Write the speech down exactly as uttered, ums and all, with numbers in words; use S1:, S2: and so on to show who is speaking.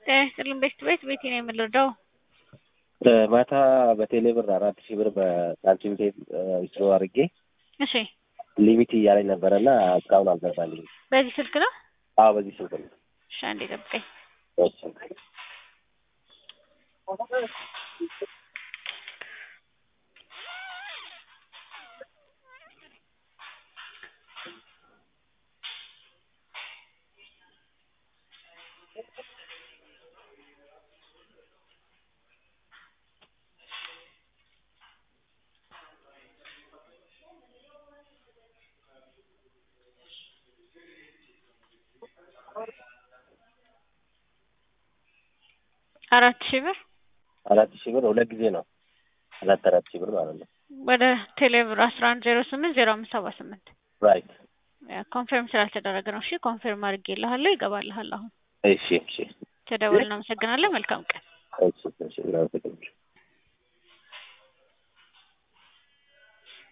S1: ጤናይስጥልኝ ቤት ቤት ቤቴ ነው የምንረዳው።
S2: ማታ በቴሌ ብር አራት ሺህ ብር በሳንቲም ቴፕ ዊዝድሮ አድርጌ
S1: እሺ
S2: ሊሚት እያለኝ ነበረና እስካሁን አልገባልኝም።
S1: በዚህ ስልክ ነው?
S2: አዎ በዚህ ስልክ ነው።
S1: እሺ አንዴ ጠብቀኝ።
S2: እሺ
S1: አራት ሺህ ብር
S2: አራት ሺህ ብር ሁለት ጊዜ ነው። አራት አራት ሺህ ብር ማለት ነው።
S1: ወደ ቴሌብር አስራ አንድ ዜሮ ስምንት ዜሮ አምስት ሰባ ስምንት
S2: ራይት
S1: ኮንፈርም ስላልተደረገ ነው። እሺ ኮንፈርም አድርጌልሃለሁ፣ ይገባልሃል አሁን።
S2: እሺ እሺ
S1: ተደውል። እናመሰግናለን። መልካም ቀን።
S2: እሺ እሺ